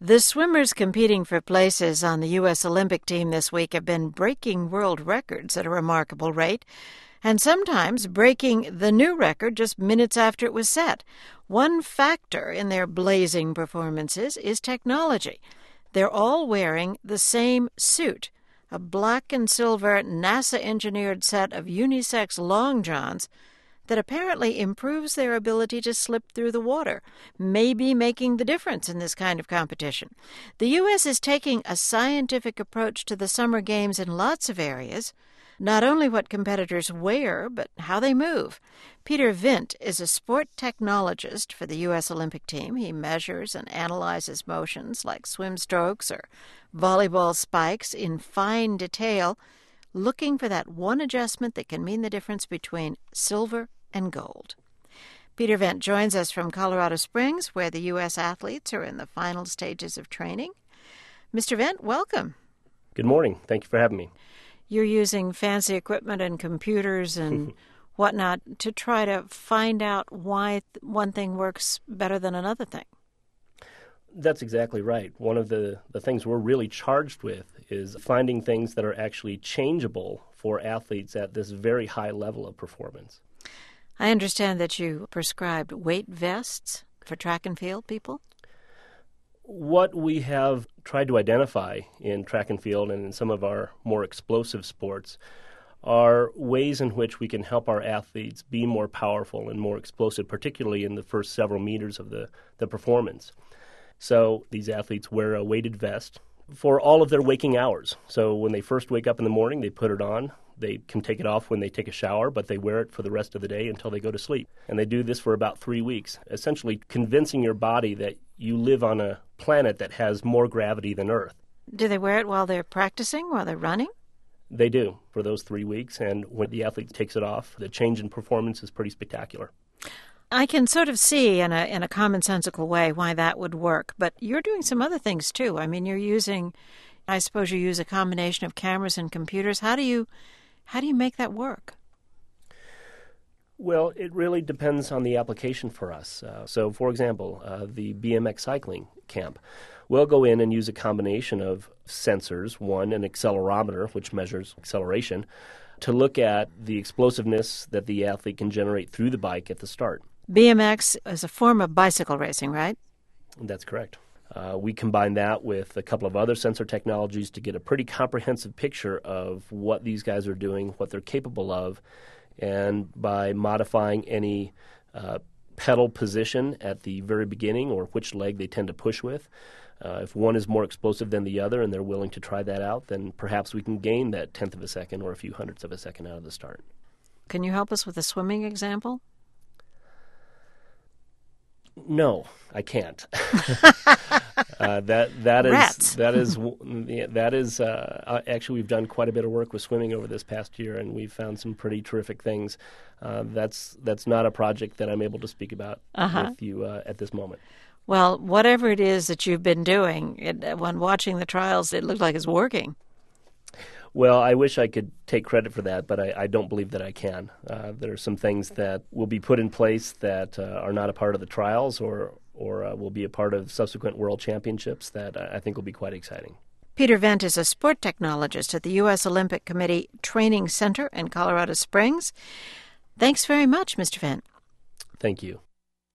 The swimmers competing for places on the U.S. Olympic team this week have been breaking world records at a remarkable rate, and sometimes breaking the new record just minutes after it was set. One factor in their blazing performances is technology. They're all wearing the same suit, a black and silver NASA-engineered set of unisex long johns that apparently improves their ability to slip through the water, maybe making the difference in this kind of competition. The U.S. is taking a scientific approach to the Summer Games in lots of areas, not only what competitors wear, but how they move. Peter Vint is a sport technologist for the U.S. Olympic team. He measures and analyzes motions like swim strokes or volleyball spikes in fine detail, looking for that one adjustment that can mean the difference between silver and gold. Peter Vint joins us from Colorado Springs, where the U.S. athletes are in the final stages of training. Mr. Vint, welcome. Good morning. Thank you for having me. You're using fancy equipment and computers and whatnot to try to find out why one thing works better than another thing. That's exactly right. One of the things we're really charged with is finding things that are actually changeable for athletes at this very high level of performance. I understand that you prescribed weight vests for track and field people? What we have tried to identify in track and field and in some of our more explosive sports are ways in which we can help our athletes be more powerful and more explosive, particularly in the first several meters of the performance. So these athletes wear a weighted vest for all of their waking hours. So when they first wake up in the morning, they put it on. They can take it off when they take a shower, but they wear it for the rest of the day until they go to sleep. And they do this for about 3 weeks, essentially convincing your body that you live on a planet that has more gravity than Earth. Do they wear it while they're practicing, while they're running? They do for those 3 weeks, and when the athlete takes it off, the change in performance is pretty spectacular. I can sort of see in a commonsensical way why that would work, but you're doing some other things too. I mean, I suppose you use a combination of cameras and computers. How do you make that work? Well, it really depends on the application for us. So, for example, the BMX cycling camp, we'll go in and use a combination of sensors, one, an accelerometer, which measures acceleration, to look at the explosiveness that the athlete can generate through the bike at the start. BMX is a form of bicycle racing, right? That's correct. We combine that with a couple of other sensor technologies to get a pretty comprehensive picture of what these guys are doing, what they're capable of, and by modifying any pedal position at the very beginning or which leg they tend to push with, if one is more explosive than the other and they're willing to try that out, then perhaps we can gain that tenth of a second or a few hundredths of a second out of the start. Can you help us with a swimming example? No, I can't. Actually, we've done quite a bit of work with swimming over this past year, and we've found some pretty terrific things. That's not a project that I'm able to speak about with you at this moment. Well, whatever it is that you've been doing, when watching the trials, it looked like it's working. Well, I wish I could take credit for that, but I don't believe that I can. There are some things that will be put in place that are not a part of the trials or will be a part of subsequent world championships that I think will be quite exciting. Peter Vint is a sport technologist at the U.S. Olympic Committee Training Center in Colorado Springs. Thanks very much, Mr. Vint. Thank you.